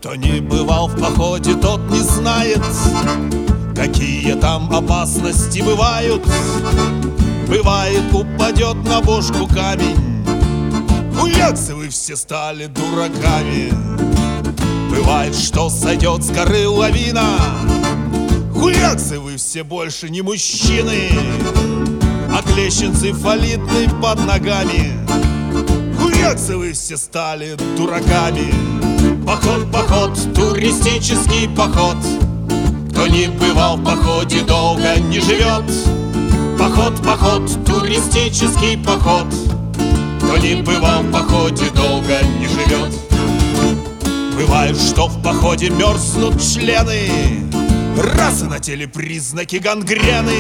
Кто не бывал в походе, тот не знает, какие там опасности бывают. Бывает, упадет на бошку камень, хуяксы, вы все стали дураками. Бывает, что сойдет с горы лавина, хуяксы, вы все больше не мужчины. А клещенцы фалитны под ногами, хуяксы, вы все стали дураками. Поход, поход, туристический поход. Кто не бывал в походе, долго не живет. Поход, поход, туристический поход. Кто не бывал в походе, долго не живет. Бывает, что в походе мерзнут члены, раз и на теле признаки гангрены.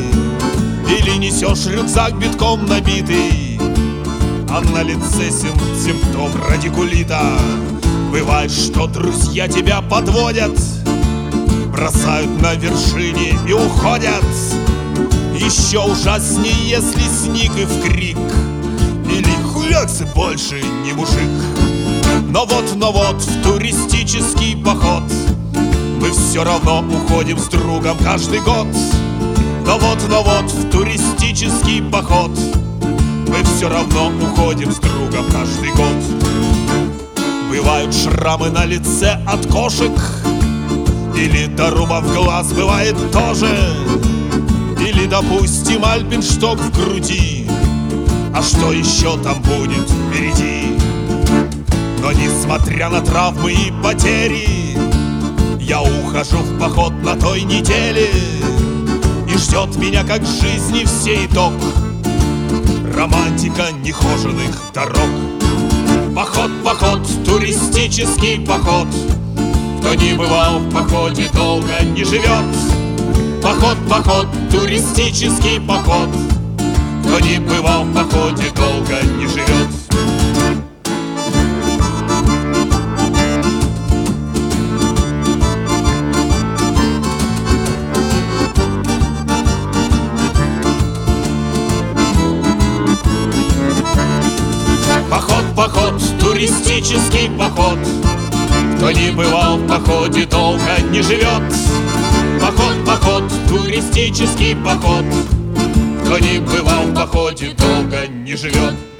Или несешь рюкзак битком набитый, а на лице симптом радикулита. Бывает, что друзья тебя подводят, бросают на вершине и уходят. Еще ужаснее, если сник и вкрик, или хуяксы, больше не мужик. Но вот в туристический поход мы все равно уходим с другом каждый год. Но вот в туристический поход мы все равно уходим с другом каждый год. Бывают шрамы на лице от кошек, или доруба в глаз бывает тоже. Или, допустим, альпиншток в груди. А что еще там будет впереди? Но несмотря на травмы и потери, я ухожу в поход на той неделе. И ждет меня, как в жизни, все итог, романтика нехоженных дорог. Поход, поход, туристический поход. Кто не бывал в походе, долго не живет. Поход, поход, туристический поход. Кто не бывал в походе, долго не живет. Поход, поход, туристический поход. Кто не бывал в походе, долго не живет. Поход, поход, туристический поход. Кто не бывал в походе, долго не живет.